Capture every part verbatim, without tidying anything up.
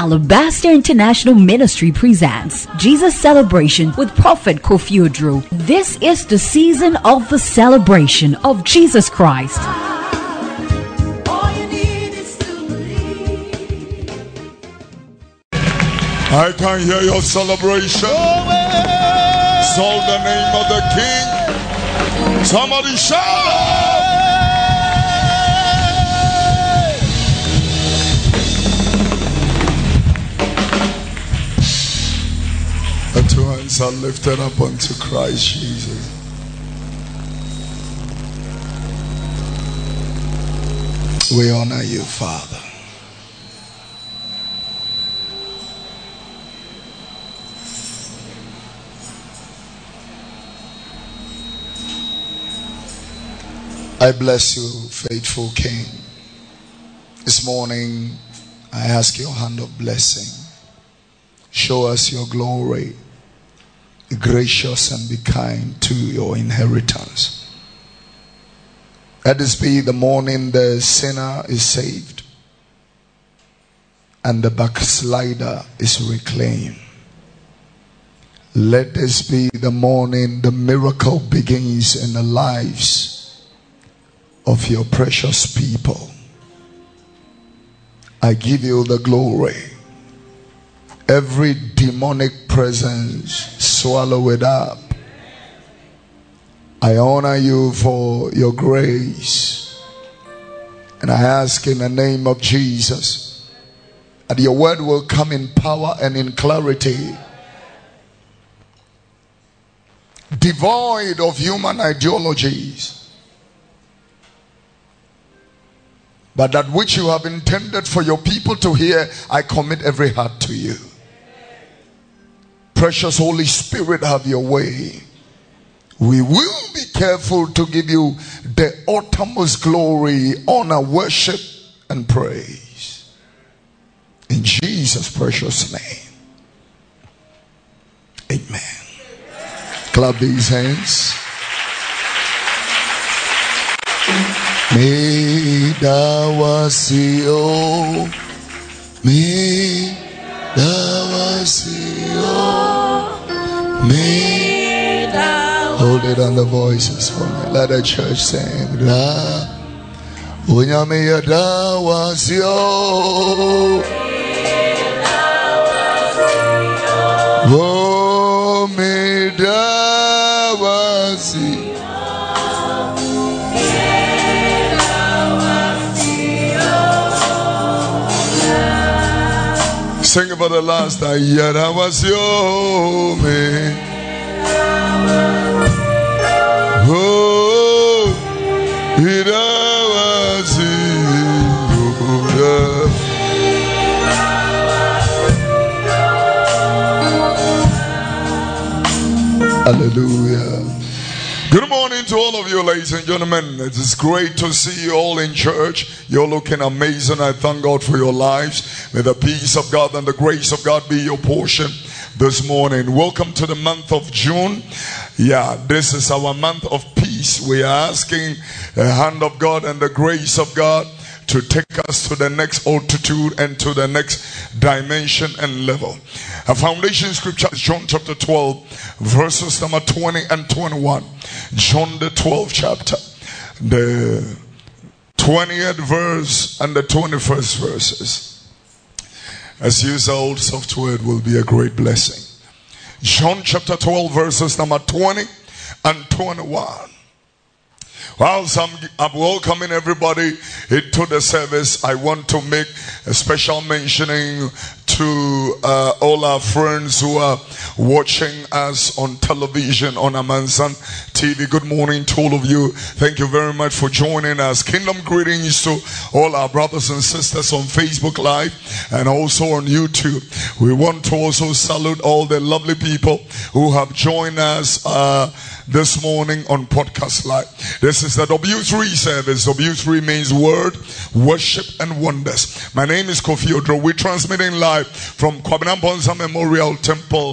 Alabaster International Ministry presents Jesus Celebration with Prophet Kofi Odro. This is the season of the celebration of Jesus Christ. I can hear your celebration. Exalt the name of the King. Somebody shout. The two hands are lifted up unto Christ Jesus. We honor you, Father. I bless you, faithful King. This morning, I ask your hand of blessing. Show us your glory. Be gracious and be kind to your inheritance. Let this be the morning the sinner is saved and the backslider is reclaimed. Let this be the morning the miracle begins in the lives of your precious people. I give you the glory. Every demonic presence, swallow it up. I honor you for your grace. And I ask in the name of Jesus that your word will come in power and in clarity, devoid of human ideologies, but that which you have intended for your people to hear, I commit every heart to you. Precious Holy Spirit, have your way. We will be careful to give you the uttermost glory, honor, worship, and praise. In Jesus' precious name. Amen. Clap these hands. Me dawasio, me dawasio, me dawasio. Hold it on the voices for me. Let the church sing. La, unya me dawasio, oh me dawasio. Sing for the last time. Yeah, that was your man. Oh, it was you. Hallelujah. Good morning to all of you, ladies and gentlemen. It is great to see you all in church. You're looking amazing. I thank God for your lives. May the peace of God and the grace of God be your portion this morning. Welcome to the month of June. Yeah, this is our month of peace. We are asking the hand of God and the grace of God to take us to the next altitude and to the next dimension and level. Our foundation scripture is John chapter twelve, verses number twenty and twenty-one. John the twelfth chapter, the twentieth verse and the twenty-first verses. As usual, old software, it will be a great blessing. John chapter twelve, verses number twenty and twenty-one. Whilst I'm, I'm welcoming everybody into the service, I want to make a special mentioning to uh, all our friends who are watching us on television on Amansan T V. Good morning to all of you. Thank you very much for joining us. Kingdom greetings to all our brothers and sisters on Facebook Live and also on YouTube. We want to also salute all the lovely people who have joined us uh, this morning on Podcast Live. This is the W three service. W three means word, worship, and wonders. My name is Kofi Odro. We're transmitting live from Kwabena Bonza Memorial Temple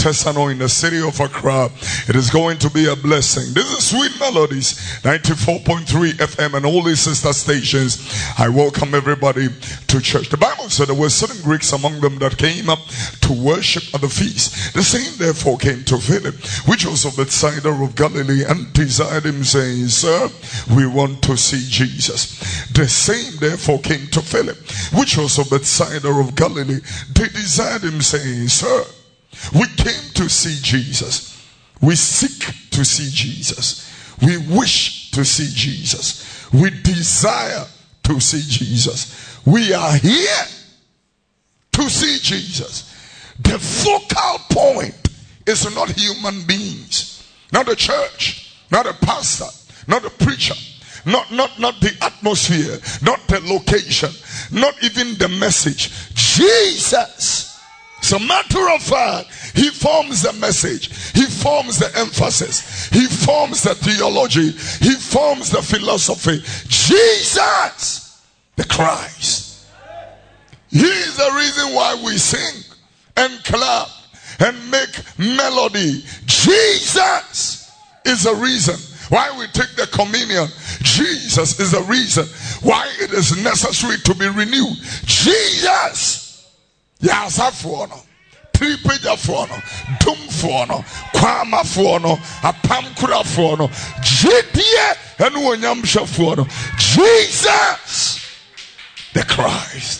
Tesano in the city of Accra. It is going to be a blessing. This is Sweet Melodies, ninety-four point three F M and all these sister stations. I welcome everybody to church. The Bible said there were certain Greeks among them that came up to worship at the feast. The same therefore came to Philip, which was of Bethsaida of Galilee, and desired him, saying, Sir, we want to see Jesus. The same therefore came to Philip, which was of Bethsaida of Galilee. They desired him, saying, Sir, we came to see Jesus. We seek to see Jesus. We wish to see Jesus. We desire to see Jesus. We are here to see Jesus. The focal point is not human beings, not the church, not a pastor, not a preacher, not, not, not the atmosphere, not the location, not even the message. Jesus. As a matter of fact, he forms the message, he forms the emphasis, he forms the theology, he forms the philosophy. Jesus, the Christ. He is the reason why we sing and clap and make melody. Jesus is the reason why we take the communion. Jesus is the reason why it is necessary to be renewed. Jesus. Yasafuono, Tripejafuono, Dumfuono, Kwamafuono, Apamkurafuono, Jidie, and Wanyamshafuono. Jesus, the Christ.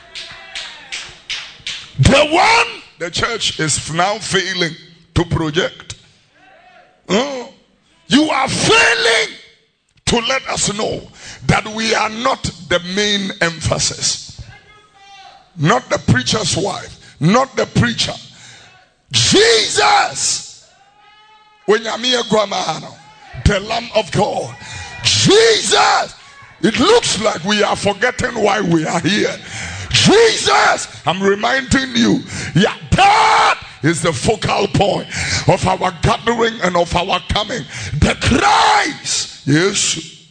The one the church is now failing to project. Oh, you are failing to let us know that we are not the main emphasis. Not the preacher's wife, not the preacher. Jesus, when Yamia Guamano, the Lamb of God. Jesus, it looks like we are forgetting why we are here. Jesus, I'm reminding you, yeah, that is the focal point of our gathering and of our coming. The Christ, yes,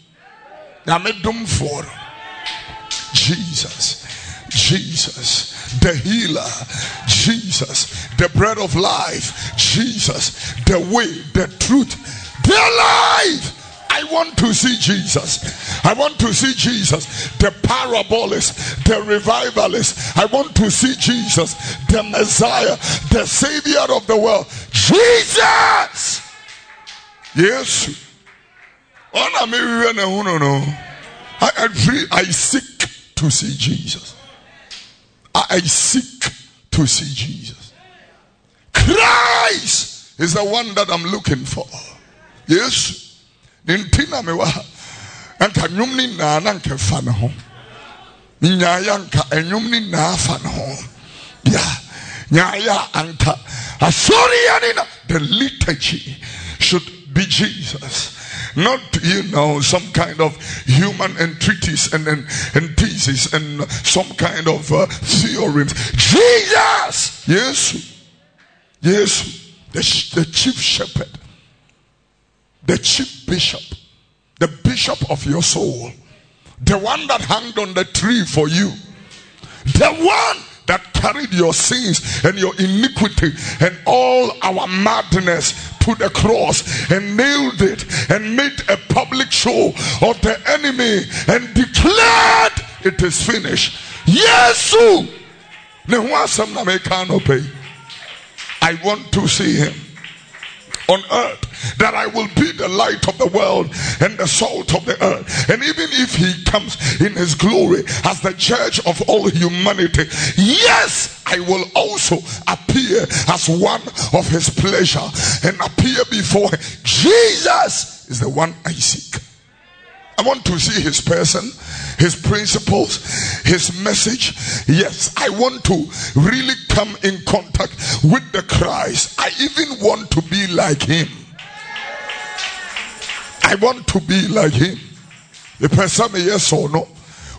Jesus. Jesus, the healer. Jesus, the bread of life. Jesus, the way, the truth, the life. I want to see Jesus. I want to see Jesus, the parabolist, the revivalist. I want to see Jesus, the Messiah, the Savior of the world. Jesus. Yes. I, I, I seek to see Jesus. I seek to see Jesus. Christ is the one that I'm looking for. Yes. Nintina mewa. Anka nyumni na nanke fana ho. Nyaya anka enyumni na fana ho. Ya. Nyaya anka. Asori yanina. The liturgy should be Jesus. Not, you know, some kind of human entreaties and, and, and thesis and some kind of uh, theorems. Jesus! Yes. Yes. The, the chief shepherd. The chief bishop. The bishop of your soul. The one that hung on the tree for you. The one that carried your sins and your iniquity and all our madness to the cross and nailed it and made a public show of the enemy and declared it is finished. Yesu. I want to see him on earth, that I will be the light of the world and the salt of the earth. And even if he comes in his glory as the judge of all humanity, yes, I will also appear as one of his pleasure and appear before him. Jesus is the one I seek. I want to see his person, his principles, his message. Yes, I want to really come in contact with the Christ. I even want to be like him. I want to be like him. The person, yes or no.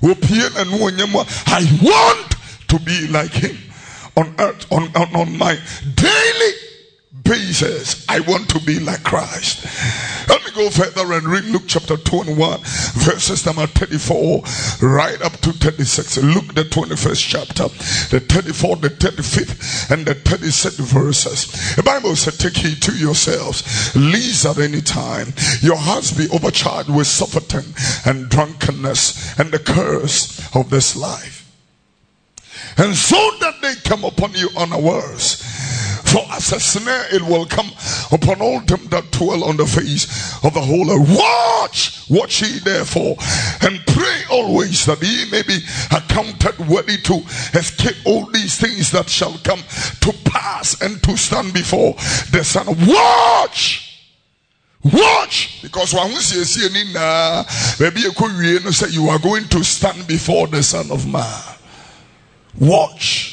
I want to be like him on earth, on, on, on my daily paces. I want to be like Christ. Let me go further and read Luke chapter twenty-one, verses number thirty-four, right up to thirty-six. Luke the twenty-first chapter, the thirty-fourth, the thirty-fifth, and the thirty-sixth verses. The Bible said, take heed to yourselves, lest at any time your hearts be overcharged with suffering and drunkenness and the curse of this life, and so that they come upon you unawares. For as a snare it will come upon all them that dwell on the face of the whole earth. Watch, watch ye therefore, and pray always that ye may be accounted worthy to escape all these things that shall come to pass, and to stand before the Son of Watch! Watch! Because when we see maybe you say you are going to stand before the Son of Man. Watch.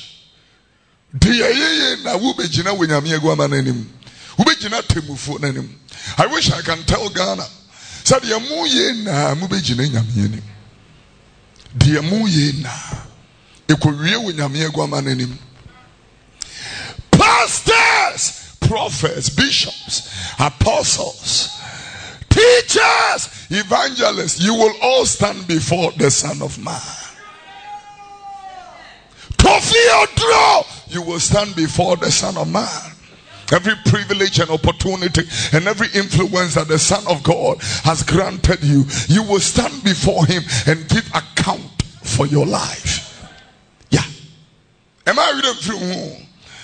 I wish I can tell Ghana. Pastors, prophets, bishops, apostles, teachers, evangelists, you will all stand before the Son of Man. You will stand before the Son of Man. Every privilege and opportunity and every influence that the Son of God has granted you, you will stand before him and give account for your life. Yeah. Am I reading through?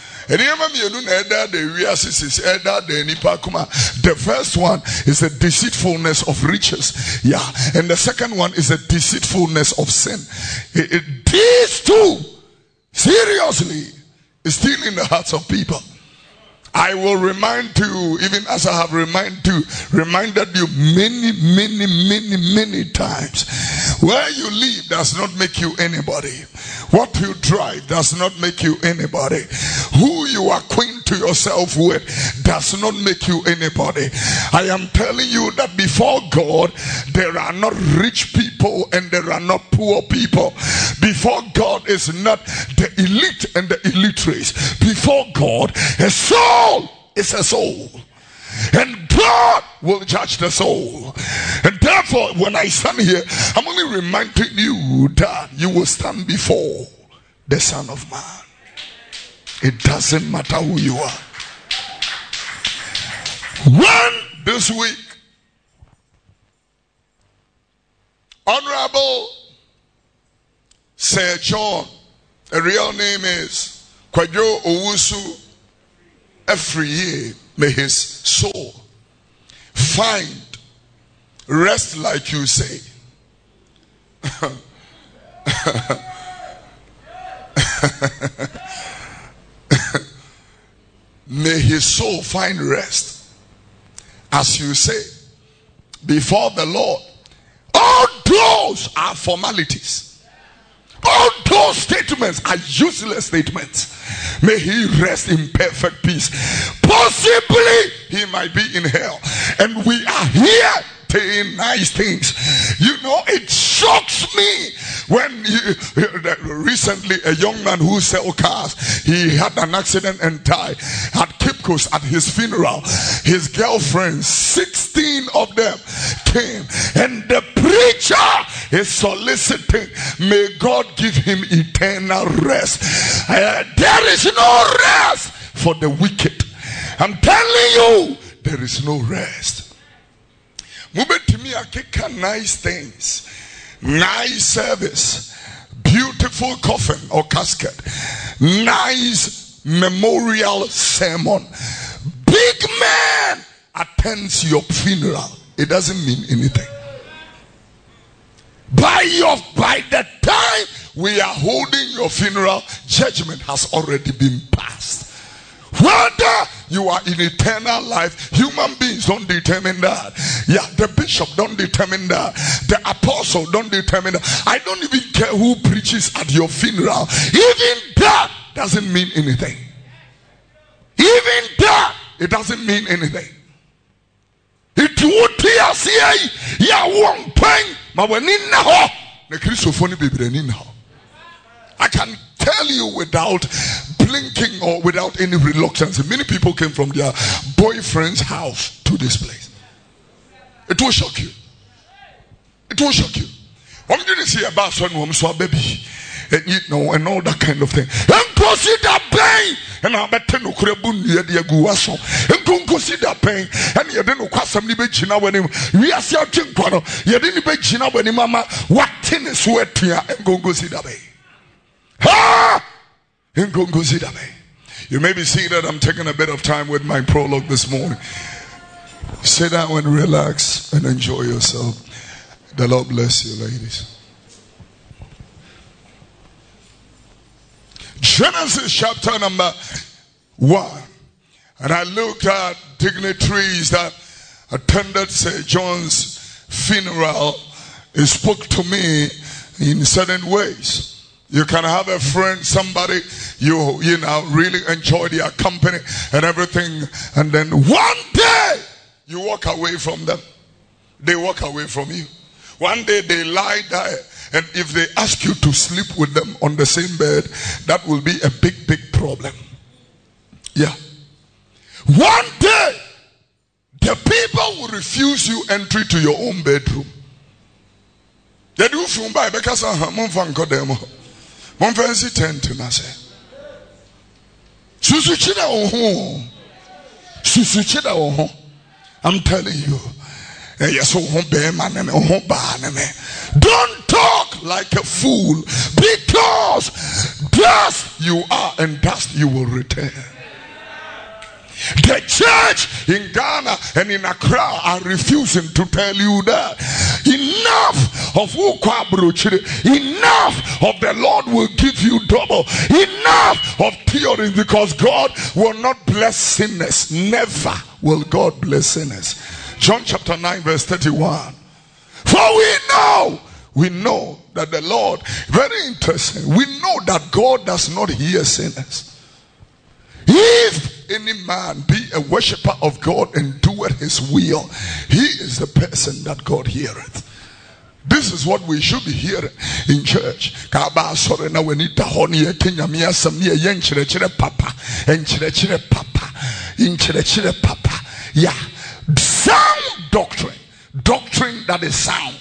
The first one is the deceitfulness of riches. Yeah. And the second one is the deceitfulness of sin. It, it, these two, seriously, is still in the hearts of people. I will remind you, even as I have remind you, reminded you many, many, many, many times. Where you live does not make you anybody. What you drive does not make you anybody. Who you acquaint to yourself with does not make you anybody. I am telling you that before God, there are not rich people and there are not poor people. Before God is not the elite and the illiterate. Before God, a soul is a soul. And God will judge the soul. And therefore, when I stand here, I'm only reminding you that you will stand before the Son of Man. It doesn't matter who you are. When this week, Honorable Sir John, the real name is Kwadwo Owusu Afriye, may his soul find rest, like you say. May his soul find rest, as you say, before the Lord. All those are formalities. All those statements are useless statements. May he rest in perfect peace. Possibly he might be in hell. And we are here saying nice things. You know, it shocks me when you, recently a young man who sells cars, he had an accident and died at Cape Coast at his funeral. His girlfriends, sixteen of them, came, and the preacher is soliciting, may God give him eternal rest. Uh, there is no rest for the wicked. I'm telling you, there is no rest. Nice things, nice service, beautiful coffin or casket, nice memorial sermon. Big man attends your funeral. It doesn't mean anything. By your by the time we are holding your funeral, judgment has already been passed. Whether you are in eternal life, human beings don't determine that. Yeah, the bishop don't determine that. The apostle don't determine that. I don't even care who preaches at your funeral. Even that doesn't mean anything. Even that, it doesn't mean anything. It would be a say, yeah, one point, but when in now, the Christophony baby in now. I can tell you without blinking or without any reluctance. Many people came from their boyfriend's house to this place. It will shock you. It will shock you. I'm going to see about someone who's a baby. And you know, and all that kind of thing. And consider pain. And I bet no crabun near the Aguaso. And don't consider pain. And you didn't quite some libation when him. We are searching for you didn't be Gina when him, Mamma. What tin is sweat here and go go see that way. Ha! And go go see that way. You may be seated. I'm taking a bit of time with my prologue this morning. Sit down and relax and enjoy yourself. The Lord bless you, ladies. Genesis chapter number one. And I looked at dignitaries that attended Saint John's funeral. It spoke to me in certain ways. You can have a friend, somebody you you know really enjoy their company and everything, and then one day you walk away from them. They walk away from you. One day they lie there, and if they ask you to sleep with them on the same bed, that will be a big, big problem. Yeah. One day, the people will refuse you entry to your own bedroom. They do from by because I'm from Kodemo. One fancy tent in us. Susuchida oh, Susuchida oh. I'm telling you. Don't talk like a fool, because dust you are and dust you will return. The church in Ghana and in Accra are refusing to tell you that enough of enough of the Lord will give you double, enough of theory, because God will not bless sinners. Never will God bless sinners. John chapter nine verse thirty-one. For we know, we know that the Lord, very interesting, we know that God does not hear sinners. If any man be a worshipper of God and doeth his will, he is the person that God heareth. This is what we should be hearing in church. Papa, papa. Yeah. Sound doctrine. Doctrine that is sound.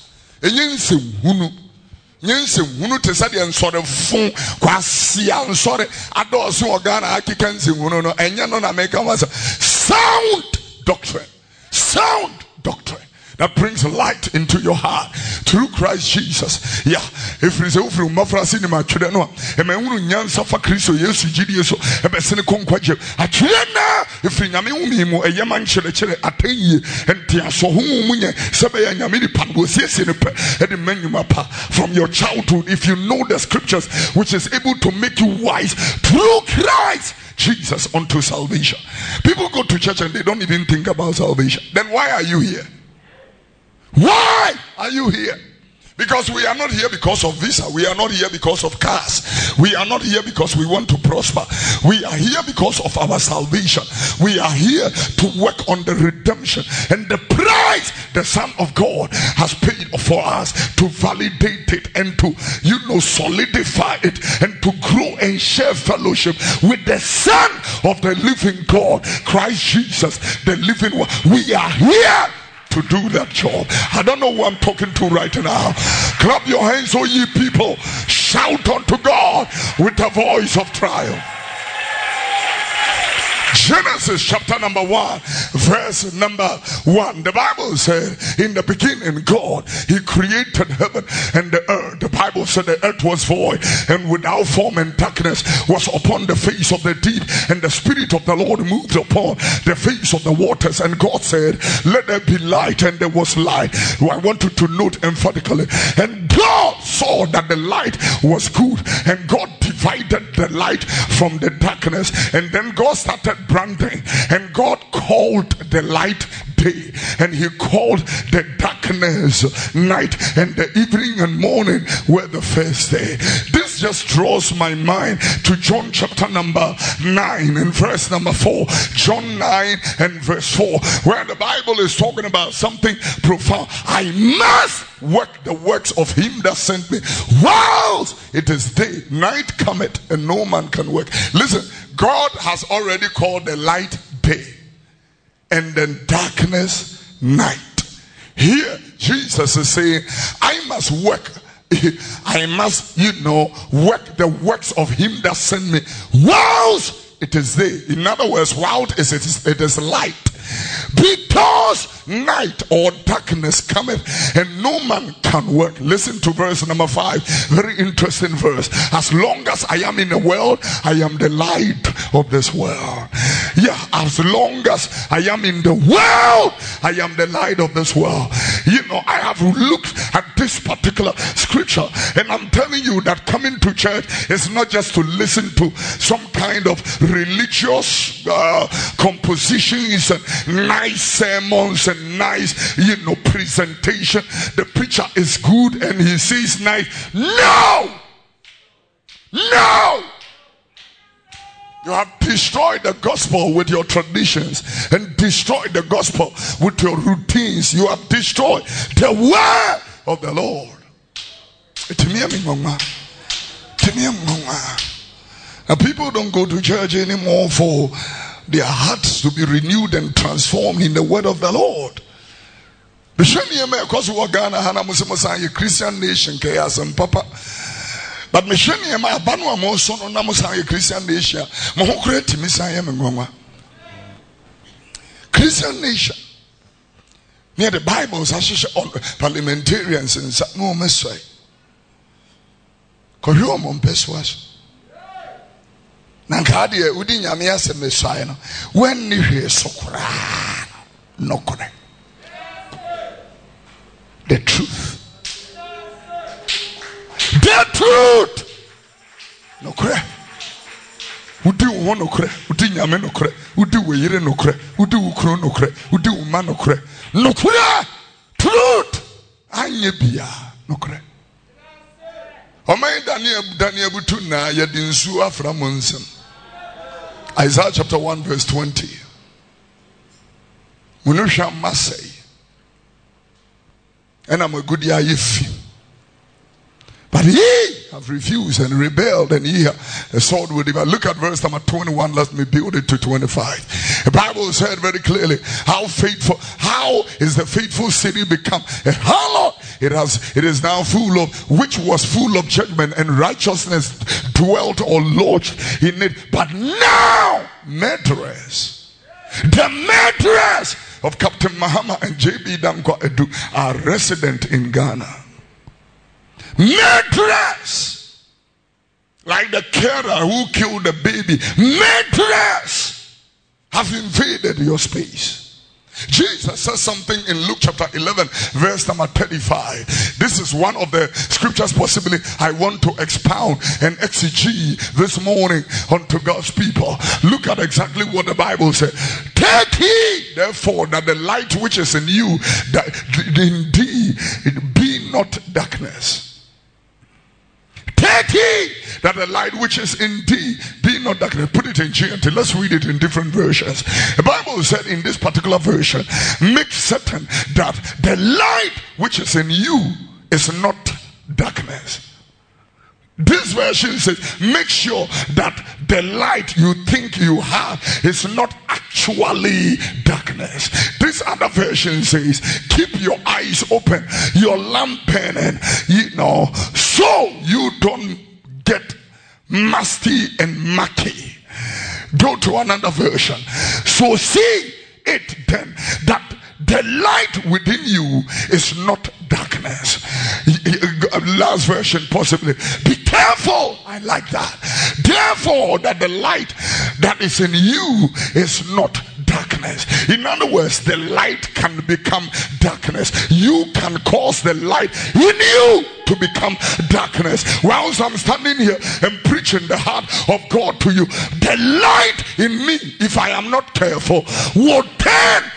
Yense hunu te sade ensore fun kwasia ensore adoso organa akikanse hunu no enya no na make am sound doctrine. Sound doctrine that brings light into your heart through Christ Jesus. Yeah, if you say ufru mafra cinema twede no e ma hunu nyansa fa Kristo Yesu gidie so e be sene konkwaje atwede na if nyame humi mu e yema nkyere kyere atayi entia so hu mu nye se be nyame di pango siesie ne pe e de manwuma pa from your childhood. If you know the scriptures which is able to make you wise through Christ Jesus unto salvation. People go to church and they don't even think about salvation. Then why are you here? Why are you here? Because we are not here because of visa. We are not here because of cars. We are not here because we want to prosper. We are here because of our salvation. We are here to work on the redemption and the price the Son of God has paid for us, to validate it and to, you know, solidify it and to grow and share fellowship with the Son of the living God, Christ Jesus, the living one. We are here to do that job. I don't know who I'm talking to right now. Clap your hands, O ye people. Shout unto God with a voice of triumph. Genesis chapter number one, verse number one. The Bible said, in the beginning God, he created heaven and the earth. The Bible said the earth was void and without form, and darkness was upon the face of the deep, and the Spirit of the Lord moved upon the face of the waters. And God said, let there be light, and there was light. I want you to note emphatically, and God saw that the light was good, and God divided the light from the darkness. And then God started branding, and God called the light day, and he called the darkness night, and the evening and morning were the first day. This this just draws my mind to John chapter number nine and verse number four. John nine and verse four, where the Bible is talking about something profound. I must work the works of him that sent me whilst it is day. Night cometh and no man can work. Listen, God has already called the light day and then darkness night. Here Jesus is saying, I must work, I must, you know, work the works of him that sent me whilst it is day. In other words, whilst it is, it is light. Because night or darkness cometh and no man can work. Listen to verse number five. Very interesting verse. As long as I am in the world, I am the light of this world. Yeah, as long as I am in the world, I am the light of this world. You know, I have looked at this particular scripture and I'm telling you that coming to church is not just to listen to some kind of religious uh, compositions and nice sermons and nice, you know, presentation. The preacher is good and he says nice. No! No! You have destroyed the gospel with your traditions and destroyed the gospel with your routines. You have destroyed the word of the Lord. Now people don't go to church anymore for their hearts to be renewed and transformed in the word of the Lord. Because we are Ghana, a Christian nation, Papa. But Meshani ma banu amoso no na musa Christian nation. Mo ho kure timi san ye mengonwa. Christian nation. Near the Bible says on parliamentarians and no mesai. Ko yo mo mpeswas. Na nkade e udi nyame asem mesai no. When ni hwe sokora no kore. The truth. The truth. No kre. Udi wo no kre. Udi nyame no kre. Udi wo yire no kre. Udi wo kro no kre. Udi wo ma no kre. No kre. Truth. Anye bia no kre. Omai Daniel Daniel butu na ye di nsu afra mo nsem. Isaiah chapter one verse twenty. Munusha masai. And I'm a good year if. But ye have refused and rebelled, and ye have a sword will devour. Look at verse number twenty-one. Let me build it to twenty-five. The Bible said very clearly, how faithful, how is the faithful city become a harlot? It has, it is now full of, which was full of judgment, and righteousness dwelt or lodged in it. But now, murderers, the murderers of Captain Mahama and J B Dankwa Edu are resident in Ghana. Murderers, like the carer who killed the baby, murderers have invaded your space. Jesus says something in Luke chapter eleven verse number thirty-five. This is one of the scriptures possibly I want to expound and exegete this morning unto God's people. Look at exactly what the Bible said. Take heed therefore that the light which is in you, that indeed it be not darkness. Take heed that the light which is in thee be not darkness. Put it in G N T. Let's read it in different versions. The Bible said in this particular version, make certain that the light which is in you is not darkness. This version says, make sure that the light you think you have is not actually darkness. This other version says, keep your eyes open, your lamp burning, you know, so you don't get musty and mucky. Go to another version. So see it then that the light within you is not darkness. Last version possibly. Be careful. I like that. Therefore, that the light that is in you is not darkness. In other words, the light can become darkness. You can cause the light in you to become darkness. Whilst I'm standing here and preaching the heart of God to you, the light in me, if I am not careful, will turn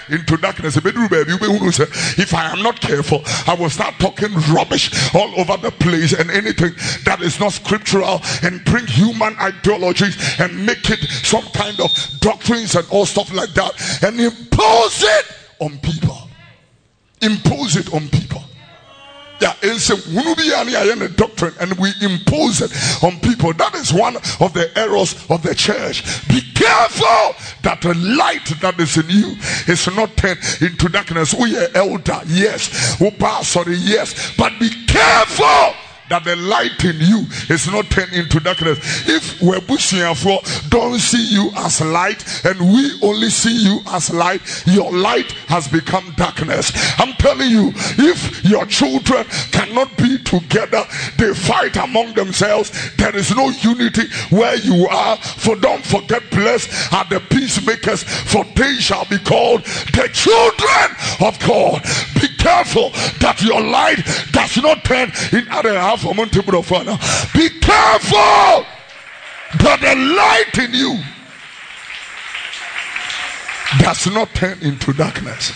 into darkness. If I am not careful, I will start talking rubbish all over the place and anything that is not scriptural and bring human ideologies and make it some kind of doctrines and all stuff like that and impose it on people. Impose it on people. Yeah, it's a doctrine and we impose it on people. That is one of the errors of the church. Be careful that the light that is in you is not turned into darkness. We are elder, yes. Opa, sorry, yes. But be careful that the light in you is not turned into darkness. If we're pushing for don't see you as light and we only see you as light, your light has become darkness. I'm telling you, if your children cannot be together, they fight among themselves. There is no unity where you are. For don't forget, blessed are the peacemakers, for they shall be called the children of God. Be careful that your light does not turn in other half. Be careful that the light in you does not turn into darkness.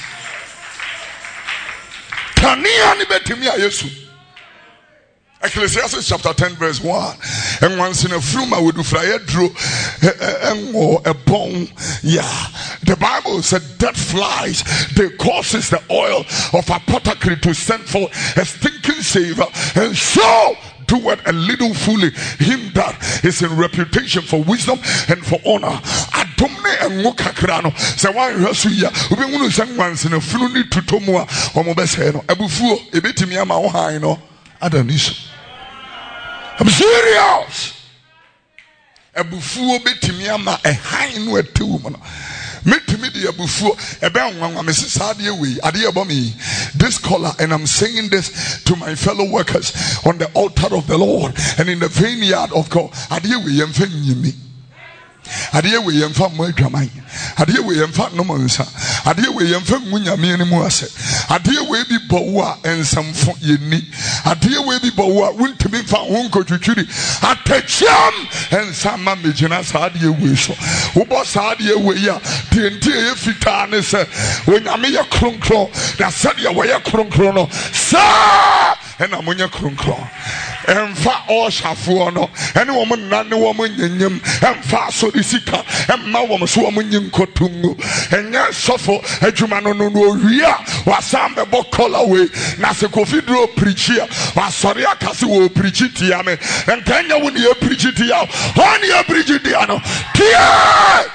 Ecclesiastes chapter ten verse one. And once in a fruma with do fly drew a bone. Yeah. The Bible said that flies they causes the oil of apothecary to send for a stinking savor, and so do it a little fully him that is in reputation for wisdom and for honor. Adomne and Mokakrano. So why Rasuya, we want to send once in a fluni to Tomua or Mobeseno. Abufu, a bit to me, I'm I know. I don't need. I'm serious. Abufu, a bit to me, I'm a high no a two woman. Make me the abufu about one Missus Sadia way, Adia Bomi, this color, and I'm saying this to my fellow workers on the altar of the Lord and in the vineyard of God. Adia we am me. Adia we am fat more dramai. Adia we am fat no monsa. Adia we am fat munya me anymore. Adia we be boa and some fun ye need. Adia we be boa will to be found unko to churi. At the jam and some mamma Sadia we so. Ubo Sadia we ya. The entire fitane say when I mean a crunk crow, that said ya way a crunk chrono. Sir! And amunya krunkron and fa all shafuano and woman none woman in him and fa so the sika and my woman so woman in kotungu and yes suffer a jumano no ria was some the book call away nasa confidro preacher was sorry I can see preach it yame and then you would you preach it out on your bridge diano tia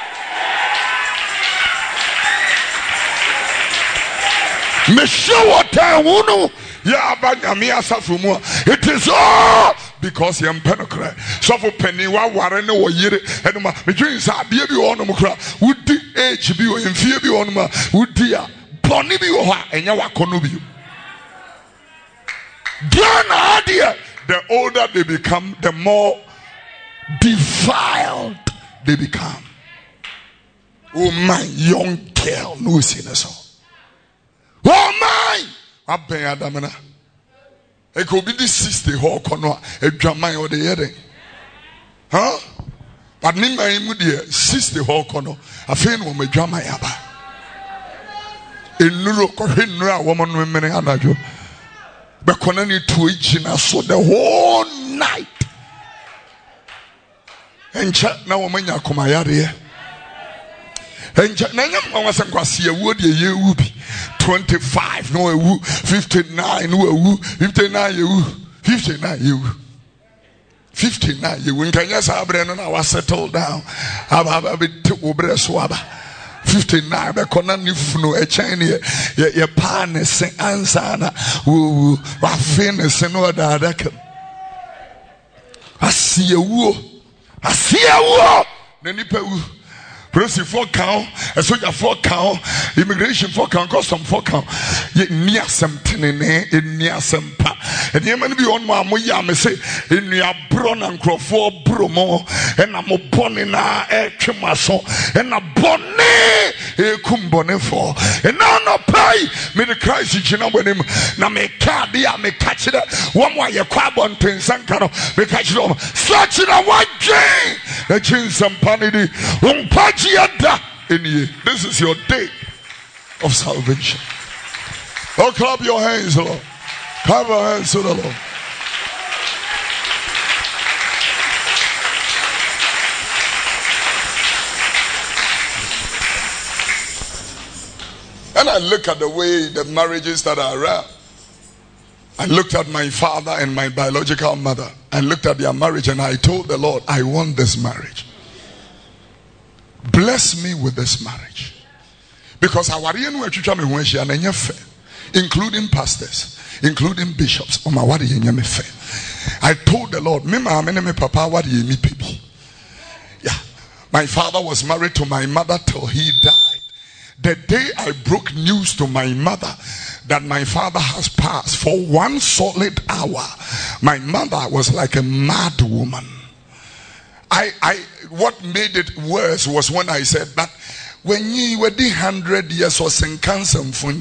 Meshawa Tawuno. Yeah, it is all because you're penocra. So for penny, one warren or year, and my dreams are baby on Mukra. Would the age be in fear be on my would dear Bonnie be and Yawakonubi? Dear dear, the older they become, the more defiled they become. Oh, my young girl, no sinners. Oh, my. Aben Adamana. It could be this sister who corner a drama or the other. Huh? But Nima Imudia, sister who corner, a fan woman drama yaba. In Nuro, Henry, woman, women, and I do. But Conani to each in us so the whole night. And chat now, when you come here. And Nanyam was a Quasia would ye would be twenty-five, no, woo, fifty-nine, no, fifty-nine, you, fifty-nine, you, fifty-nine, you, when Kanya Sabren, I was settled down. I have a bit to Obre Swaba. fifty-nine, but Conan, if no a Chinese, your partner, Saint Ansana, who Raffin, and Senor Dadaka. I see a woo, I see a woo, the Nipa. Pressing for count, a soldier for count, immigration for count, custom for count. Yet near something in near some pa. And the man be on my moya, me say, in your brown and crow for bromo, and I'm a bonina, a chimason, and a bonnet, a cumbone for. And now no pay, me the Christ, you know, when him, now me cardia, me catch it, one way a carbon ten sankano, me catch it on, such a white chain, a chin some panity, um patch. This is your day. of salvation. Oh, clap your hands, Lord. Clap your hands to the Lord. And I look at the way the marriages that are around. I looked at my father and my biological mother. I looked at their marriage and I told the Lord, I want this marriage. Bless me with this marriage. Because including pastors, including bishops. I told the Lord, yeah, my father was married to my mother till he died. The day I broke news to my mother that my father has passed, for one solid hour, my mother was like a mad woman. I, I, what made it worse was when I said, but when you were the hundred years was in cancer,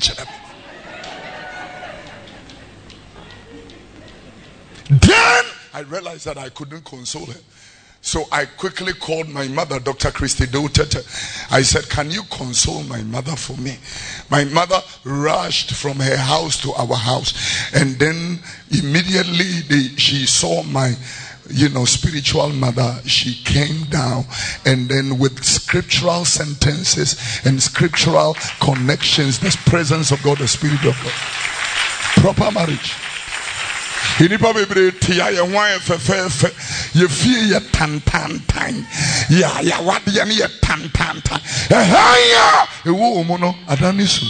then I realized that I couldn't console her. So I quickly called my mother, Doctor Christy Dotete. I said, can you console my mother for me? My mother rushed from her house to our house. And then immediately they, she saw my, you know, spiritual mother. She came down. And then with scriptural sentences and scriptural connections, the presence of God, the Spirit of God. Proper marriage. Inipa bebre tia ye wan fefefe ye fie ye tan tan tan ya ya wade ye ne ye tan tan tan ehaya ewo mu no adanisum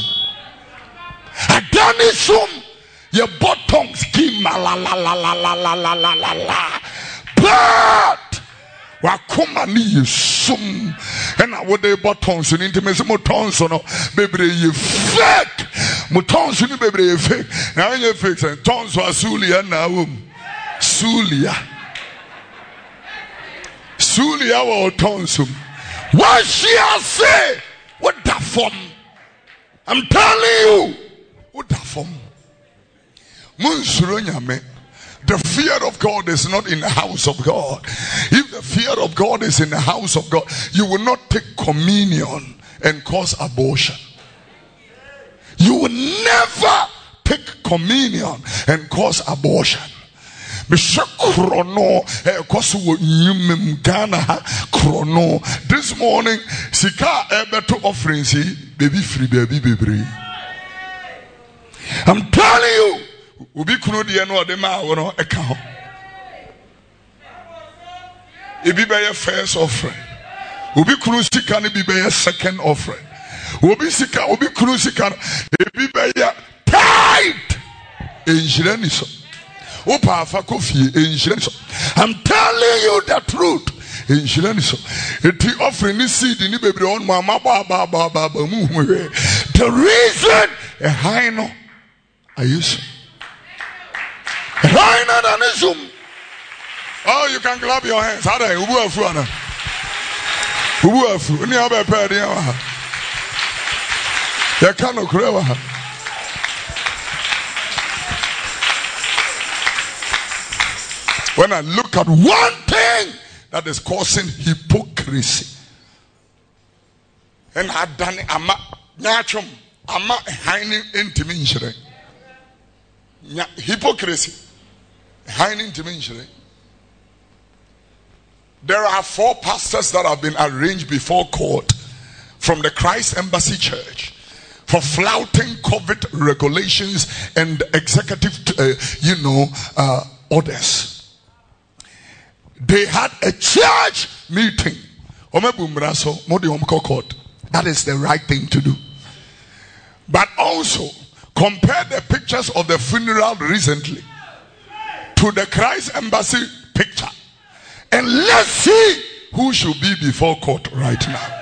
adanisum ye bottom scheme la la la la la la la la la la but wakoma ni yesum ena wode bottoms ni intimacy mo tons no bebre ye fake mo tons ni bebre ye fake na ye fake and tons wa sulia na wom sulia sulia wa tonsum what she say what that form I'm telling you what that form munsuro nyame. The fear of God is not in the house of God. If the fear of God is in the house of God, you will not take communion and cause abortion. You will never take communion and cause abortion. This morning, Sika Ebeto offerings, baby free, baby, baby. I'm telling you. Ubi kunu de no de ma wo no eka ho ebi be your first offering ubi kunu sika ne bi be your second offering ubi sika ubi kunu sika ebi be your tithe enjira ni so opa afa kofi enjira ni so. I'm telling you the truth enjira ni so eti offering ni seed ni bebre on ma ba ba ba ba mu hu the reason a high no ayuso. Oh, you can clap your hands. How do you do? Who are you? You have a pair. You cannot crave. When I look at one thing that is causing hypocrisy, and I done it, I'm not I'm not hiding intimate hypocrisy. There are four pastors that have been arraigned before court from the Christ Embassy Church for flouting COVID regulations and executive, uh, you know, uh, orders. They had a church meeting. That is the right thing to do. But also, compare the pictures of the funeral recently to the Christ Embassy picture. And let's see who should be before court right now.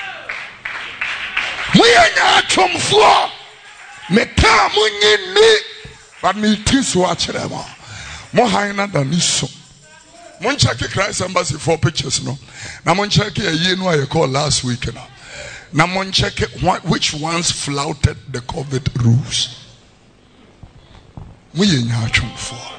We are not from floor. Me come in but me tis watch them. More higher than this. Mon check Christ Embassy four pictures no. Now mon check a year no I call last week now. Now mon check which ones flouted the COVID rules. We are not from floor.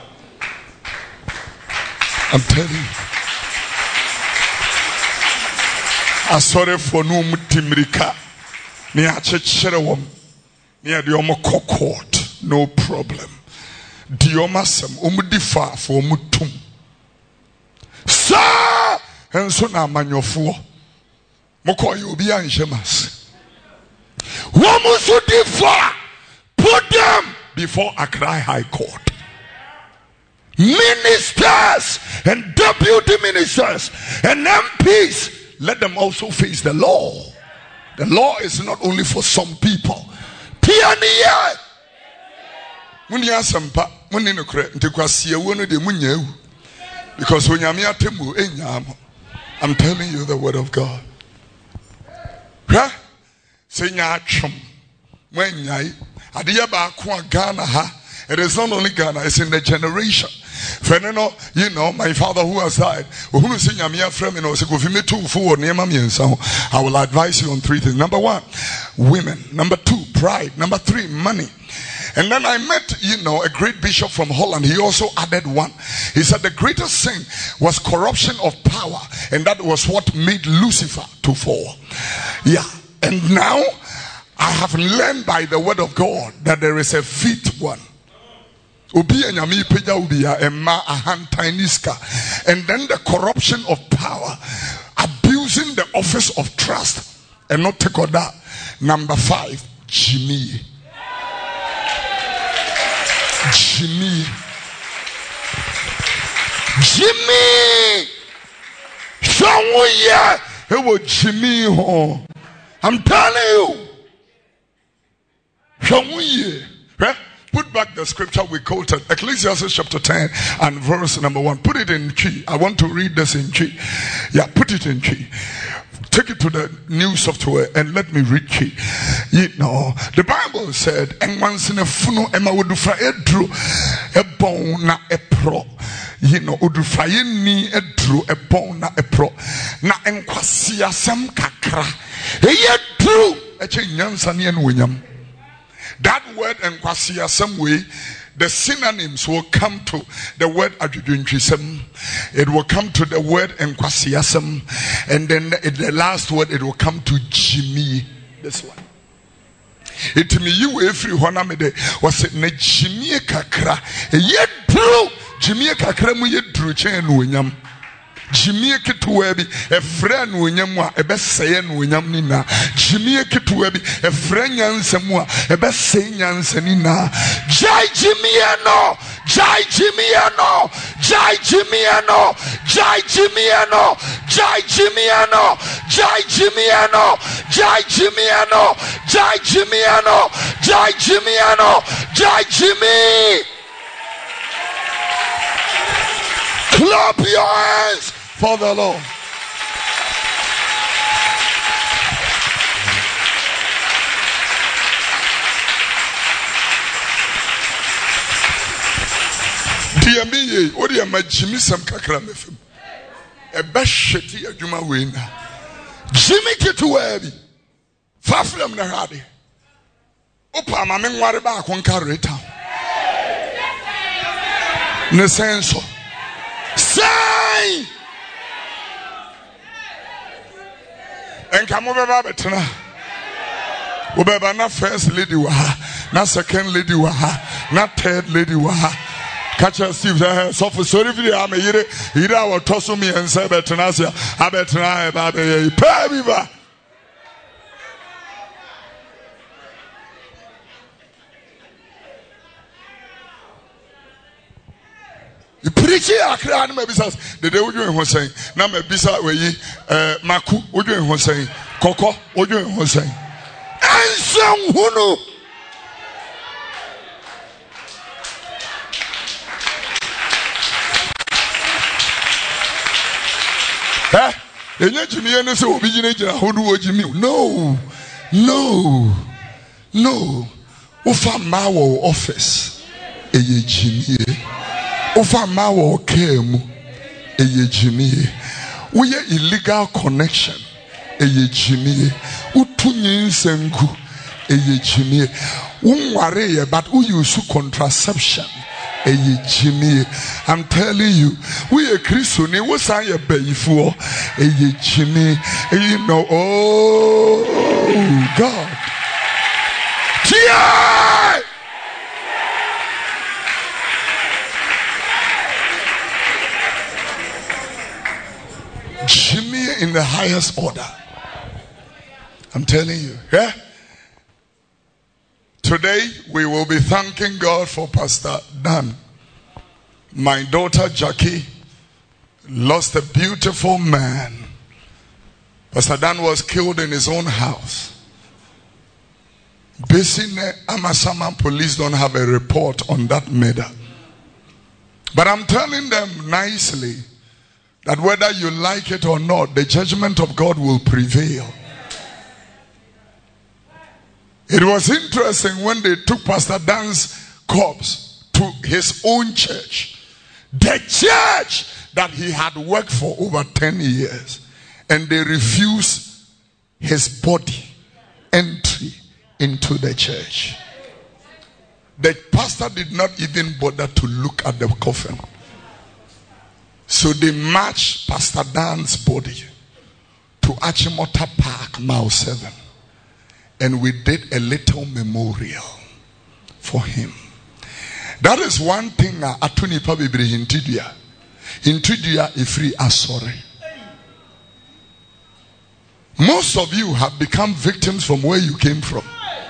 I'm telling you. I sorry for no mutimrika. Ni achechere wom. Ni ade omo court. No problem. Di omasem omudifa for omutum. Sa enso na amanyofo. Moko ye obi anhyemas. Womusu difa. Put them before Accra High Court. Ministers and deputy ministers and M Ps, let them also face the law. The law is not only for some people. Piania. Because when I'm telling you the word of God. Huh? When Ghana, it is not only Ghana, it's in the generation. Feneno, you know, my father who has died. I will advise you on three things. Number one, women. Number two, pride. Number three, money. And then I met, you know, a great bishop from Holland. He also added one. He said the greatest sin was corruption of power. And that was what made Lucifer to fall. Yeah. And now, I have learned by the word of God that there is a fifth one. And then the corruption of power, abusing the office of trust, and not take on that. Number five, Jimmy. Jimmy. Jimmy. Somewhere it was Jimmy. I'm telling you. Put back the scripture we quoted, Ecclesiastes chapter ten and verse number one. Put it in Chi. I want to read this in Chi. Yeah, put it in Chi. Take it to the new software and let me read Chi. You know, the Bible said, "And once in a funo ema udufra edru e bon na e pro." You know, udufra ni edru e bon na e pro. Na enkwasi asem kakra. E yedru e che nyansa ni enwenyam. That word and kwasia some way, the synonyms will come to the word adjudinchism. It will come to the word and kwasiasm, and then the, the last word it will come to Jimmy. This one. It me you every one amede was it ne Jimmy kakra. Yet true Jimmy kakra mu yet true chen wenyam. Jimmy Kituebi, a friend Winyamwa, a best saying Winyamina. Jimmy Kituebi, a friend Yansamwa, a best saying Yansanina. Jai Jimiano, Jai Jimiano, Jai Jimiano, Jai Jimiano, Jai Jimiano, Jai Jimiano, Jai Jimiano, Jai Jimiano, Jai Jimiano, Jai Jimmy. Clap your hands for the Lord. Dear me, what do you imagine? Jimmy some kakra mefim. A basheti adwuma wena. Jimmy Kituebi. Faflam na hade. Opa ma me nware ba akon kareta. Ne senso. Say. And come over betena. Ubeba na first lady wa ha, na second lady wa ha, na third lady wa ha. Catch us Steve there. So for sorry for the army, yire yire wa toso mi ense betena sia. Abetena e ba be pay viva. You preach here, I cry and maybe says the day what you were saying. Now my bisa we uh Maku, what you were saying, Coco, what you were saying. And some who know. Eh? And yet Jimmy and so obedient how do what Jimmy? No, no, no. Ufa mawo office. Eye Jimmy. Over my came a Jimmy. We are illegal connection. A Jimmy. Utunyin sengu. A Jimmy. Unware but who use contraception. A Jimmy. I'm telling you, we are Christian. What's I a baby for? A Jimmy. You know, oh God. in the highest order. I'm telling you. Yeah? Today we will be thanking God for Pastor Dan. My daughter Jackie lost a beautiful man. Pastor Dan was killed in his own house. Basically, Amasaman police don't have a report on that murder. But I'm telling them nicely that whether you like it or not, the judgment of God will prevail. It was interesting when they took Pastor Dan's corpse to his own church. The church that he had worked for over ten years. And they refused his body entry into the church. The pastor did not even bother to look at the coffin. So they marched Pastor Dan's body to Achimota Park, Mile seven. And we did a little memorial for him. That is one thing Atuni Pabibri in Tidia. In Tidia, Ifri Asore. Most of you have become victims from where you came from.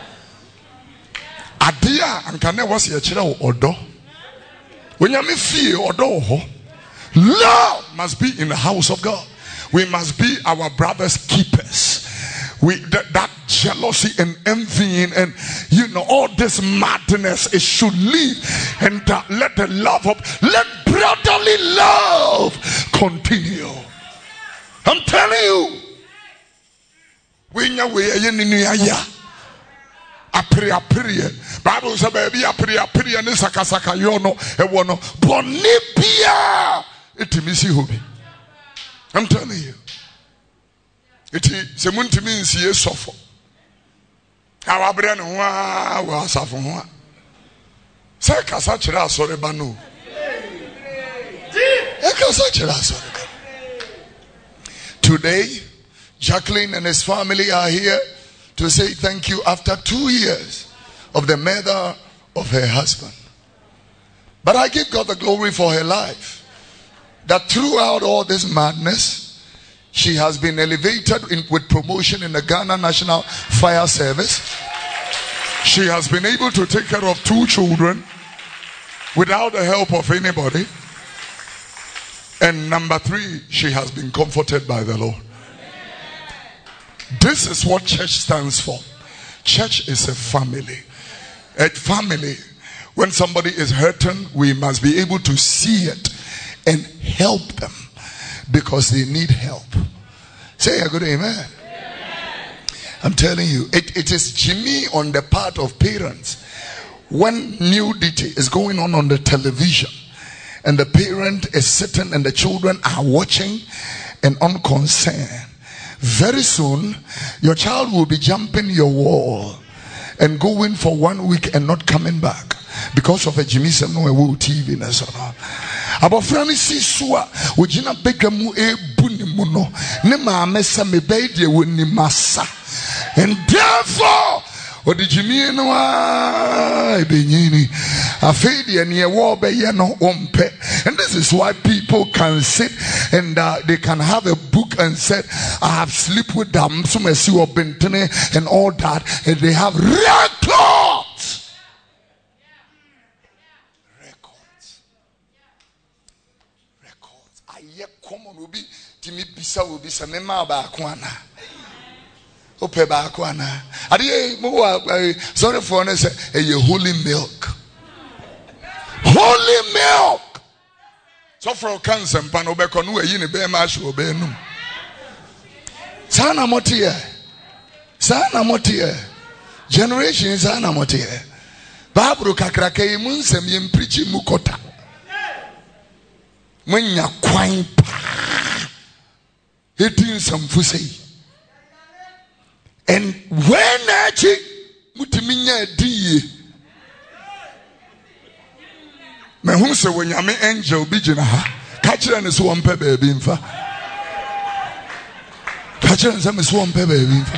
Adia and Kane was your child odo. When you fear odo, love must be in the house of God. We must be our brother's keepers. We that, that jealousy and envying and you know all this madness, it should leave, and uh, let the love of let brotherly love continue. I'm telling you. When you wear your niya, a prayer, prayer. Bible says, baby, a prayer, prayer, and this akasaka yono, a wono, bonipia. It is me. I'm telling you. It is a munti means ye suffer. Our brain was a phone. Say, Casachera, sorry, Banu. Today, Jacqueline and his family are here to say thank you after two years of the murder of her husband. But I give God the glory for her life. That throughout all this madness, she has been elevated in, with promotion in the Ghana National Fire Service. She has been able to take care of two children without the help of anybody. And number three, she has been comforted by the Lord. This is what church stands for. Church is a family. A family. When somebody is hurting, we must be able to see it and help them because they need help. Say a good amen. Amen. I'm telling you, it, it is Jimmy on the part of parents. When nudity is going on on the television and the parent is sitting and the children are watching and unconcerned, very soon, your child will be jumping your wall and going for one week and not coming back because of a Jimmy no T V. About Franny Sisua, Ujina Begamu e Bunimuno, Nema Mesa Mebede Winimasa, and therefore, what did you mean? Why, Benini? A fade near war no ompe. And this is why people can sit and uh, they can have a book and say, I have slept with them, some and all that, and they have records. Records. Records. I yet common will be Timmy Bisa will be some Mema Bakwana. Ope Bakwana. Sorry for a holy milk. Holy milk. So for cancer, Panobekonu, a unibe mash will be no. Sana motia. Sana motia. Generation Sana motia. Babru kakrake munsem yim preaching mukota. When ya quine pa. Eating some fussy. And when I check Mutiminya D. Me who say when you me angel be jina ha catch her and so one pe baby infa catch her and say me so one pe baby infa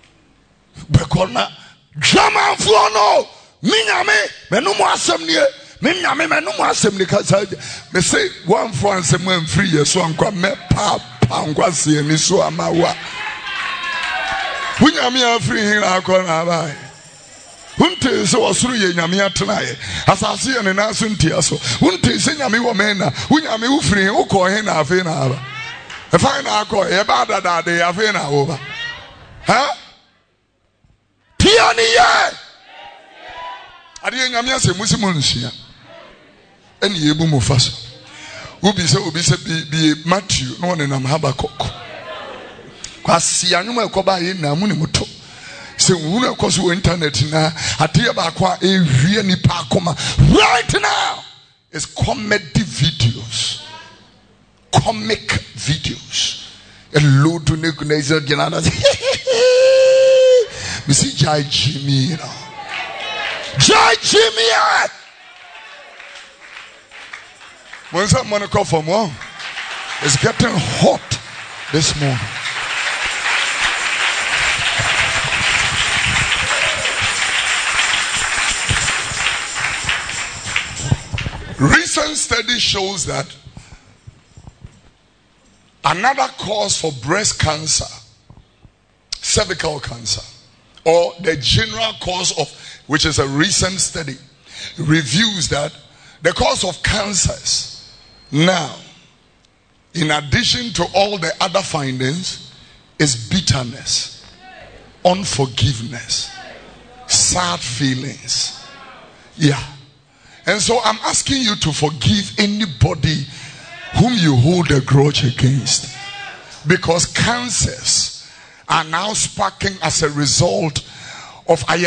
because na drama for no me nyame me no mo asem nie me nyame me no asem ni kasa me say one for ansem am free yeso ankwa me pa pa ankwa se ni so amawa wunyame afri hin akọ na bai unte so osuru ye nyame atenaye asase ye ne na so ntia so unte se nyame wo men na wunyame ufri hin ukọ hin na afi na aba e fa na akọ ye ba dada de afi na wo ba ha tiani ye ade nyame ase musimu nsia eni yebu mu faso ubi se obi se bi Matthew no ne nam Habakuk kwasi anwuma ekoba ye na mu ne muto se wunu ekoso internet na ade ba kwa ehwie nipa akoma right now is comedy videos, comic videos. A load to Nekuneza Ganana. We see Jai Jimmy. Jai Jimmy. When someone call for more, it's getting hot this morning. Recent study shows that another cause for breast cancer, cervical cancer, or the general cause of, which is a recent study, reviews that the cause of cancers now, in addition to all the other findings, is bitterness, unforgiveness, sad feelings. Yeah. And so I'm asking you to forgive anybody whom you hold a grudge against, because cancers are now sparking as a result of I'm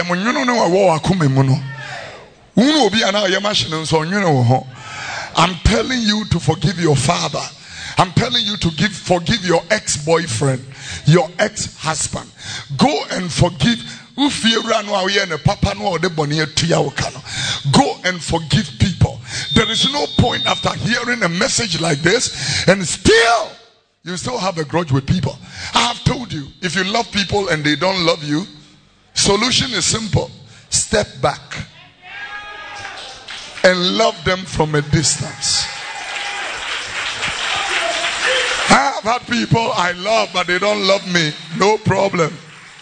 telling you to forgive your father. I'm telling you to give forgive your ex-boyfriend, your ex-husband. Go and forgive. Go and forgive people. There is no point after hearing a message like this and still you still have a grudge with people. I have told you, if you love people and they don't love you, solution is simple. Step back and love them from a distance. I have had people I love but they don't love me. No problem.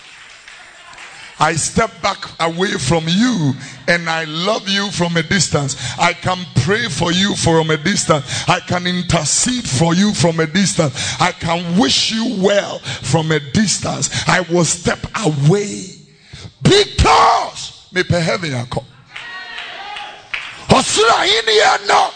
I step back away from you and I love you from a distance. I can pray for you from a distance. I can intercede for you from a distance. I can wish you well from a distance. I will step away because me pe heaven yako. Osura ini no.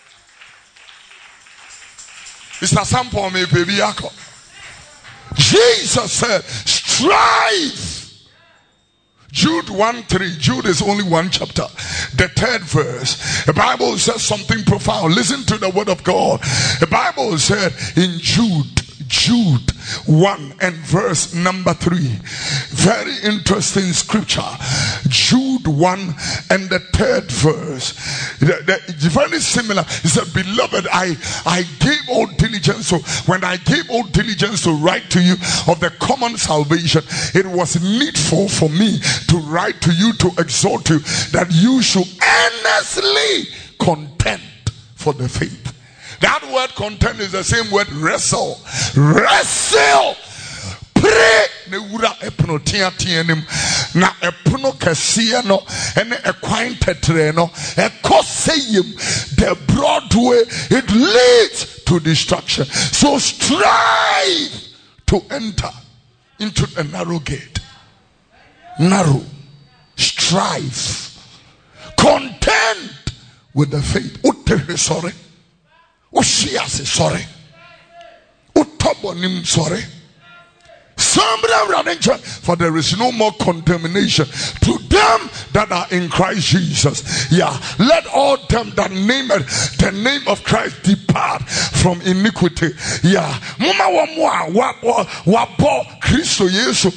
Mister Sampo me baby yako. Jesus said, strive. Jude one three. Jude is only one chapter. The third verse. The Bible says something profound. Listen to the word of God. The Bible said in Jude, Jude one and verse number three. Very interesting scripture. Jude one and the third verse. The, the, very similar. He said, beloved, I, I gave all diligence. So when I gave all diligence to write to you of the common salvation, it was needful for me to write to you to exhort you that you should earnestly contend for the faith. That word contend is the same word wrestle. Wrestle. Pray. Neura epuno tia tienim na epuno kasiya no ene equine tetre no ekoseyim. The broad way it leads to destruction. So strive to enter into the narrow gate. Narrow. Strive. Contend with the faith. Utte sorry. Ushiase sorry. Utobonim sorry. For there is no more condemnation to them that are in Christ Jesus. Yeah, let all them that name it, the name of Christ depart from iniquity. Yeah, Mama wamwa wabo wabo Christo Yesu.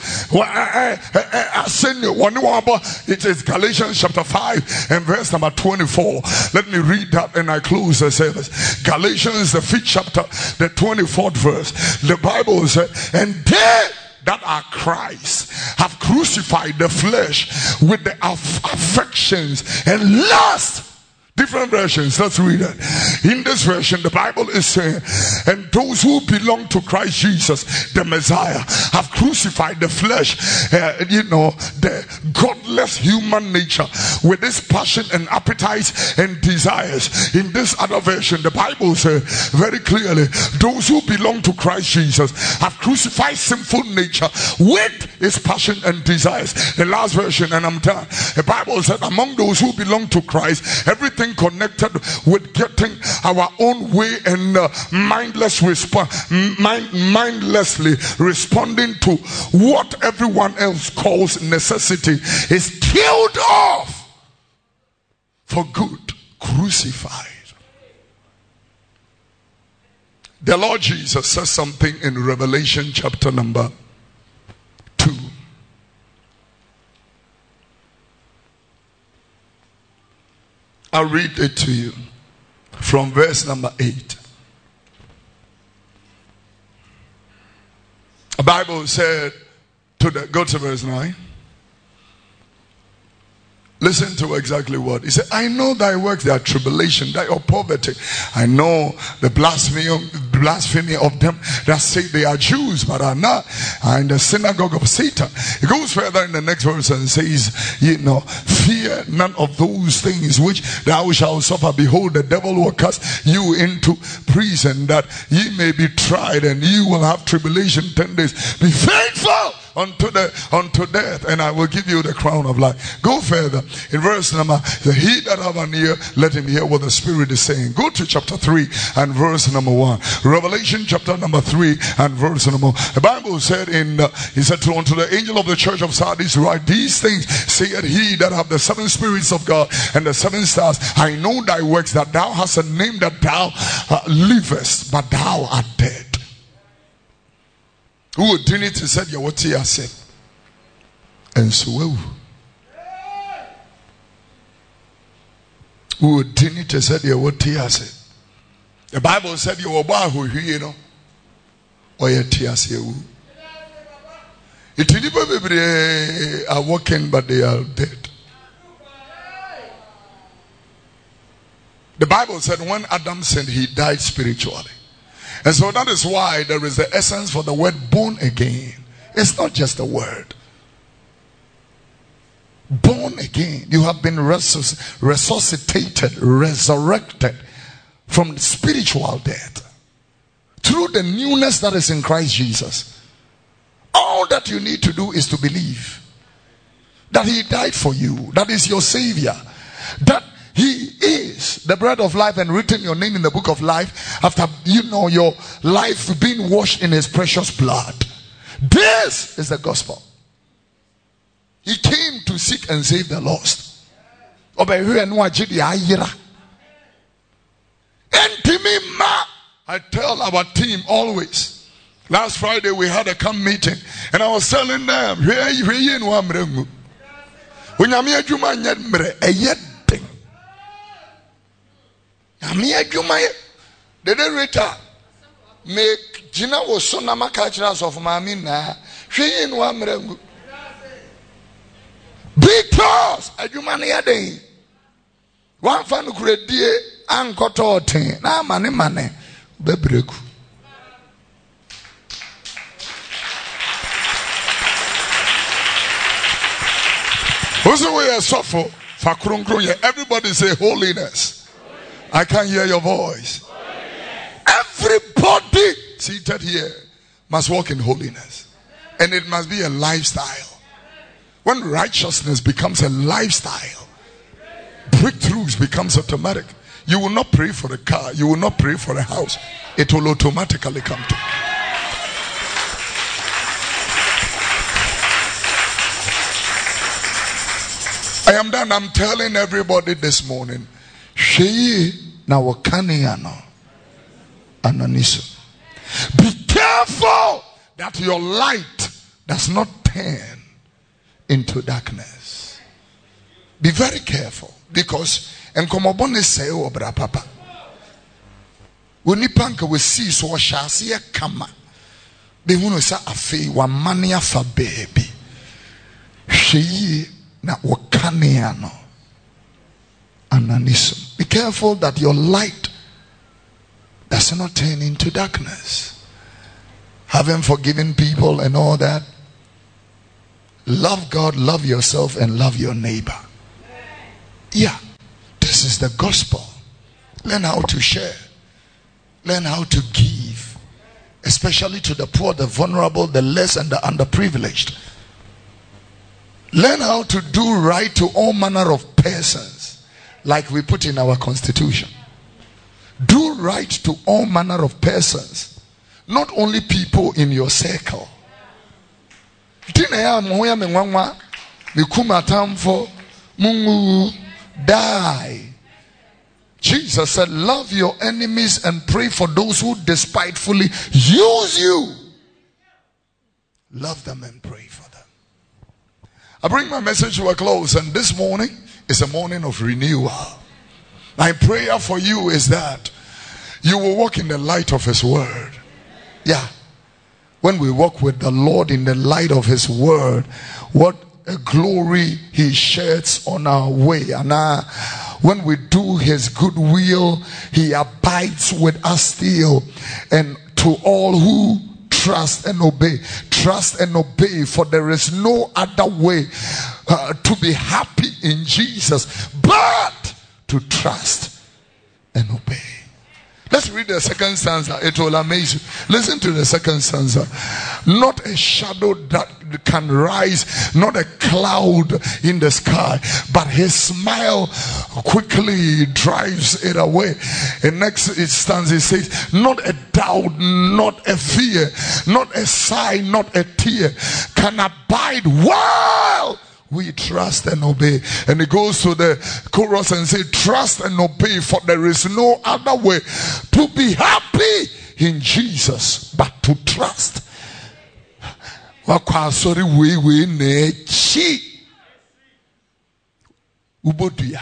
It is Galatians chapter five and verse number twenty-four. Let me read that and I close the service. Galatians the fifth chapter, the twenty-fourth verse. The Bible said, and they that are Christ have crucified the flesh with the aff- affections and lust. Different versions, let's read it. In this version, the Bible is saying, and those who belong to Christ Jesus, the Messiah, have crucified the flesh, uh, you know, the godless human nature with its passion and appetites and desires. In this other version, the Bible says very clearly, those who belong to Christ Jesus have crucified sinful nature with its passion and desires. The last version, and I'm done. The Bible said, among those who belong to Christ, everything connected with getting our own way and uh, mindless resp- mind- mindlessly responding to what everyone else calls necessity is killed off for good, crucified. The Lord Jesus says something in Revelation chapter number two. I'll read it to you from verse number eight. The Bible said to the, go to verse nine. Listen to exactly what he said. I know thy works, thy tribulation, thy poverty. I know the blasphemy, blasphemy of them that say they are Jews but are not, are in the synagogue of Satan. He goes further in the next verse and says, you know, fear none of those things which thou shalt suffer. Behold, the devil will cast you into prison that ye may be tried, and you will have tribulation ten days. Be faithful unto the unto death, and I will give you the crown of life. Go further in verse number, he that have an ear, let him hear what the Spirit is saying. Go to chapter three and verse number one. Revelation chapter number three and verse number one. The Bible said in uh, he said to unto the angel of the church of Sardis, write these things saith he that have the seven spirits of God and the seven stars. I know thy works, that thou hast a name, that thou uh, livest, but thou art dead. Who would do it? Said, "Yeah, what he has said." And so, who would do it? Said, "Yeah, what he has said." The Bible said, "You are who you know, or your tears you." It deliver are walking, but they are dead. The Bible said, when Adam sinned, he died spiritually. And so that is why there is the essence for the word born again. It's not just a word. Born again. You have been resusc- resuscitated, resurrected from spiritual death through the newness that is in Christ Jesus. All that you need to do is to believe that he died for you, that is your Savior, that he is the bread of life and written your name in the book of life after, you know, your life being washed in his precious blood. This is the gospel. He came to seek and save the lost. I tell our team always. Last Friday we had a camp meeting and I was telling them, did they retire? Make Gina was so namakachras of Mamina. She in one merengu. Because a human day. One fan could dear uncle Tortin. Now, money, money. Bebreku. Who's the way I suffer? Everybody say holiness. I can't hear your voice. Everybody seated here must walk in holiness. And it must be a lifestyle. When righteousness becomes a lifestyle, breakthroughs becomes automatic. You will not pray for a car. You will not pray for a house. It will automatically come to you. I am done. I'm telling everybody this morning. She na wakaniano ananiso. Be careful that your light does not turn into darkness. Be very careful, because enkomobone say obra papa. Woni panka we see so hyase kama. Be hunu sa afi wa mania fa baby. She na wakaniano ananiso. Be careful that your light does not turn into darkness. Having forgiven people and all that, love God, love yourself, and love your neighbor. Yeah, this is the gospel. Learn how to share. Learn how to give, especially to the poor, the vulnerable, the less, and the underprivileged. Learn how to do right to all manner of persons, like we put in our constitution. Do right to all manner of persons, not only people in your circle. Die. Jesus said, love your enemies and pray for those who despitefully use you. Love them and pray for them. I bring my message to a close, and this morning is a morning of renewal. My prayer for you is that you will walk in the light of His word. Yeah. When we walk with the Lord in the light of His word, what a glory He sheds on our way. And uh, when we do His good will, He abides with us still. And to all who trust and obey, trust and obey, for there is no other way uh, to be happy in Jesus but to trust and obey. Let's read the second stanza. It will amaze you. Listen to the second stanza. Not a shadow that can rise, not a cloud in the sky, but His smile quickly drives it away. And next it stands, it says, not a doubt, not a fear, not a sigh, not a tear can abide while we trust and obey. And it goes to the chorus and say, trust and obey, for there is no other way to be happy in Jesus but to trust. Sorry, we we ne chi uboduya.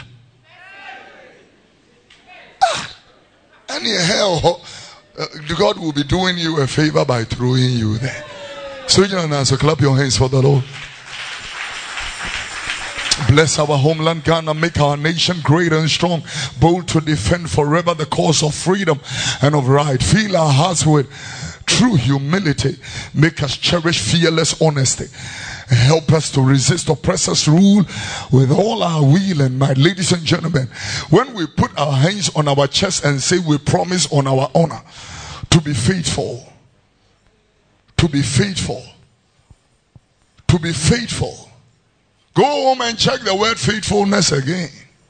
Ah, any hell, uh, God will be doing you a favor by throwing you there. So you know, so clap your hands for the Lord. Bless our homeland Ghana, make our nation great and strong, bold to defend forever the cause of freedom and of right. Fill our hearts with true humility. Make us cherish fearless honesty. Help us to resist oppressors' rule with all our will and might. Ladies and gentlemen, when we put our hands on our chest and say we promise on our honor to be faithful, to be faithful, to be faithful. Go home and check the word faithfulness again.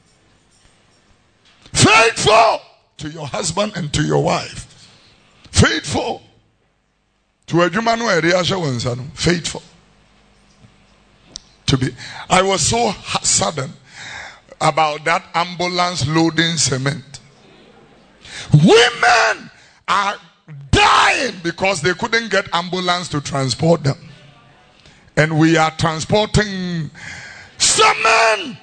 Faithful to your husband and to your wife. Faithful to a human. Faithful to be. I was so saddened about that ambulance loading cement. Women are dying because they couldn't get ambulance to transport them. And we are transporting cement.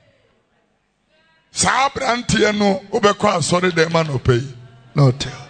Sabrantiano ubekwa sorry the man no pay. No tell.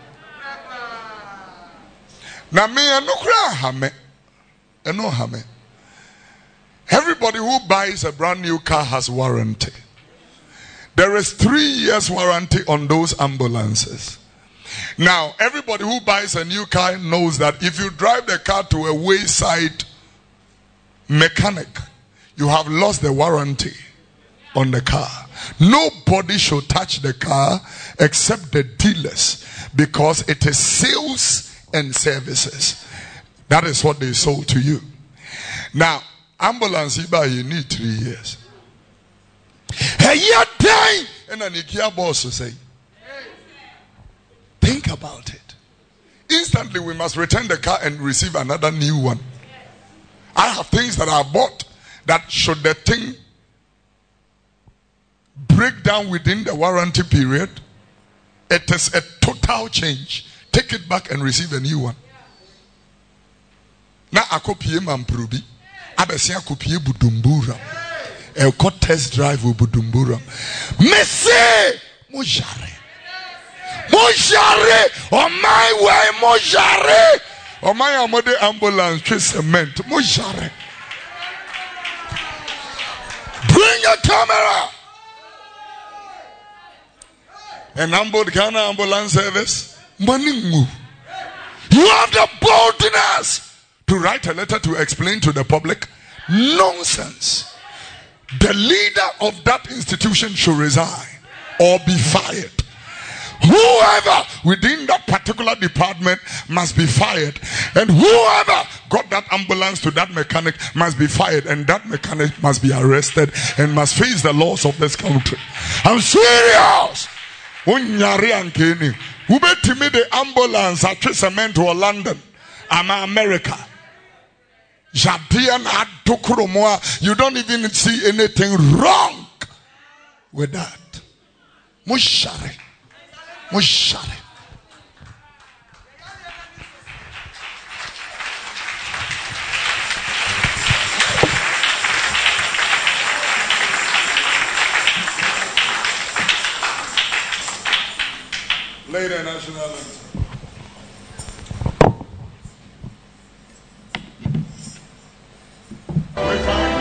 Na me enukra hame. Eno hame. Everybody who buys a brand new car has warranty. There is three years warranty on those ambulances. Now, everybody who buys a new car knows that if you drive the car to a wayside mechanic, you have lost the warranty on the car. Nobody should touch the car except the dealers, because it is sales and services. That is what they sold to you. Now, ambulance you need three years. Hey, you're dying, and an IKEA boss will say, think about it. Instantly, we must return the car and receive another new one. I have things that I bought that should the thing break down within the warranty period, it is a total change. Take it back and receive a new one. Now I copy Mamprubi. Abesia kopie Budumbura. El got test drive with Budumbura. Messi Mojare. Mojare on my way, Mojare. On my amode ambulance, trace cement. Mojare. Bring your camera. an humbled Ghana ambulance service. Money. You have the boldness to write a letter to explain to the public. Nonsense. The leader of that institution should resign or be fired. Whoever within that particular department must be fired, and whoever got that ambulance to that mechanic must be fired, and that mechanic must be arrested and must face the laws of this country. I'm serious. Who bet me the ambulance at Cement or London? I'm America. You don't even see anything wrong with that. Mushari. Mushari. Later, national anthem. We find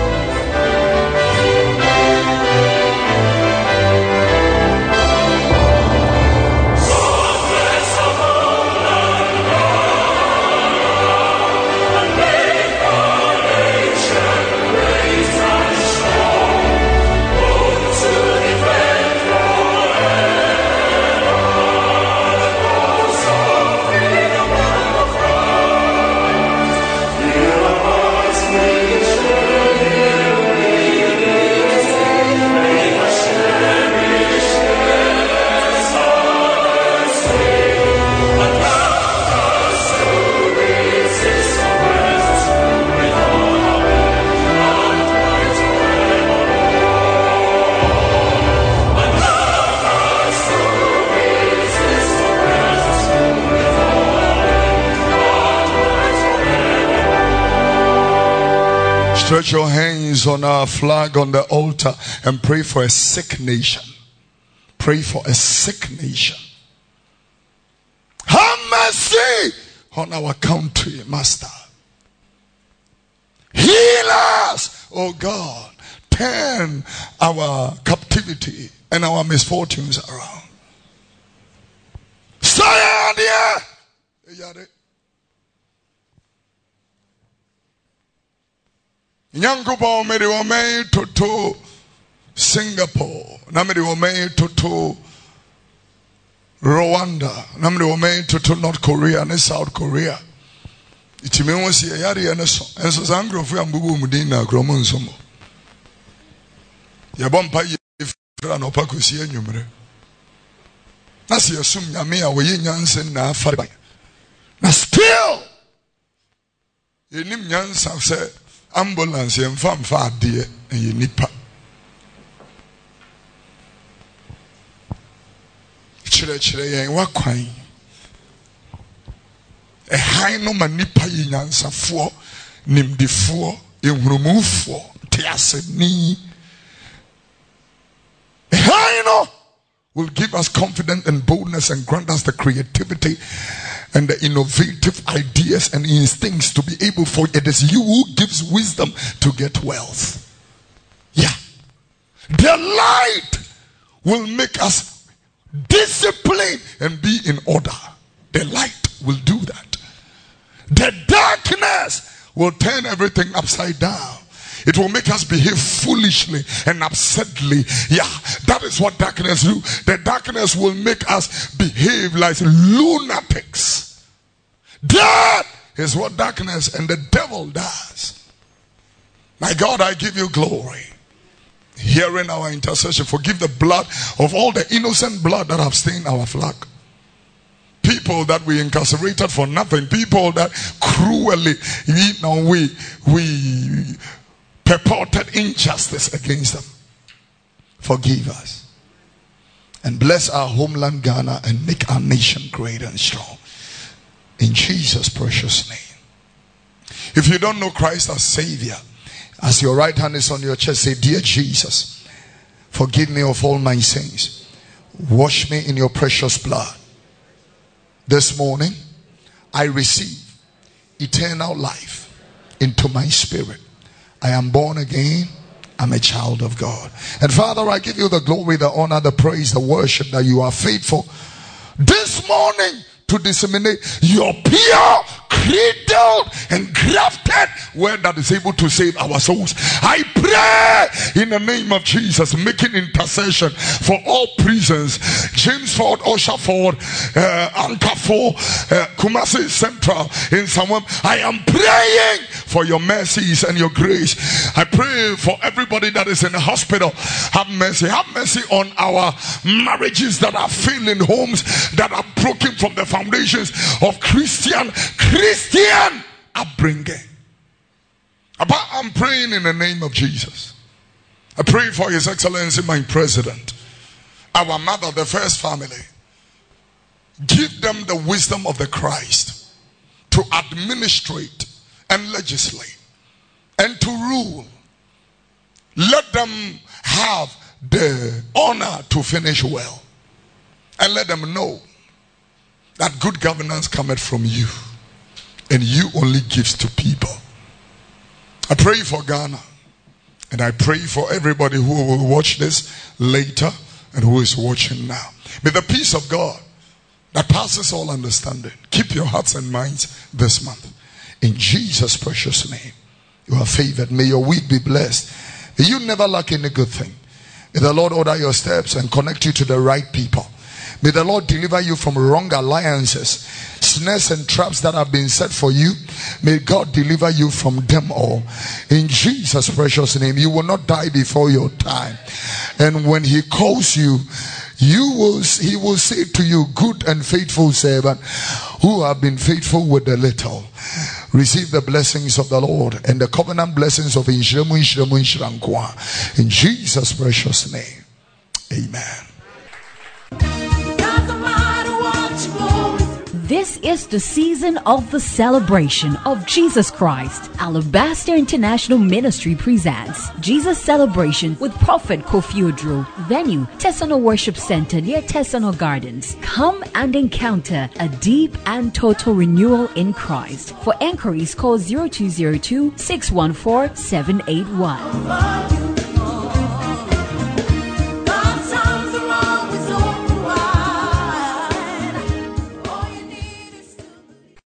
stretch your hands on our flag on the altar and pray for a sick nation. Pray for a sick nation. Have mercy on our country, Master. Heal us, oh God. Turn our captivity and our misfortunes around. Sayadie. Nyankuba made the woman to to Singapore. Namedi woman to to Rwanda. Namedi woman to to North Korea and South Korea. It means was here yari and so and so angro for ambubu mudina gromonsomo. Yabompa yifra no pakusi enyumre. Nasi asum nyame a we nyansen na afare. Na still yenim nyansa say ambulance and fam fa de and nipa. Chire chire yen wakwan. E han no manipa nyansafo nimdifo ehurumufo te aseni. E han no will give us confidence and boldness and grant us the creativity and the innovative ideas and instincts to be able, for it is you who gives wisdom to get wealth. Yeah. The light will make us disciplined and be in order. The light will do that. The darkness will turn everything upside down. It will make us behave foolishly and absurdly. Yeah, that is what darkness do. The darkness will make us behave like lunatics. That is what darkness and the devil does. My God, I give you glory. Hearing our intercession, forgive the blood of all the innocent blood that have stained our flag. People that we incarcerated for nothing. People that cruelly, you know, we we purported injustice against them. Forgive us. And bless our homeland Ghana and make our nation great and strong. In Jesus' precious name. If you don't know Christ as Savior, as your right hand is on your chest, say, Dear Jesus, forgive me of all my sins. Wash me in your precious blood. This morning, I receive eternal life into my spirit. I am born again. I'm a child of God. And Father, I give you the glory, the honor, the praise, the worship that you are faithful this morning to disseminate your pure, cradled, and grafted word that is able to save our souls. I pray in the name of Jesus, making intercession for all prisons, James Ford, Osha Ford, uh, Anka Ford, uh, Kumasi Central in Samuel. I am praying for your mercies and your grace. I pray for everybody that is in the hospital. Have mercy. Have mercy on our marriages that are failing, homes that are broken from the foundations of Christian Christian upbringing. I'm praying in the name of Jesus. I pray for His Excellency, my President, our mother, the first family. Give them the wisdom of the Christ to administrate and legislate and to rule. Let them have the honor to finish well. And let them know that good governance cometh from you, and you only gives to people. I pray for Ghana, and I pray for everybody who will watch this later and who is watching now. May the peace of God that passes all understanding keep your hearts and minds this month. In Jesus' precious name, you are favored. May your week be blessed. May you never lack any good thing. May the Lord order your steps and connect you to the right people. May the Lord deliver you from wrong alliances, snares and traps that have been set for you. May God deliver you from them all. In Jesus' precious name, you will not die before your time. And when He calls you, you will, He will say to you, good and faithful servant, who have been faithful with the little. Receive the blessings of the Lord and the covenant blessings of Inshiramu Inshiramu Inshirankwa. In Jesus' precious name, amen. This is the season of the celebration of Jesus Christ. Alabaster International Ministry presents Jesus Celebration with Prophet Kofi Odro. Venue, Tesano Worship Center near Tesano Gardens. Come and encounter a deep and total renewal in Christ. For enquiries, call zero two zero two, six one four, seven eight one.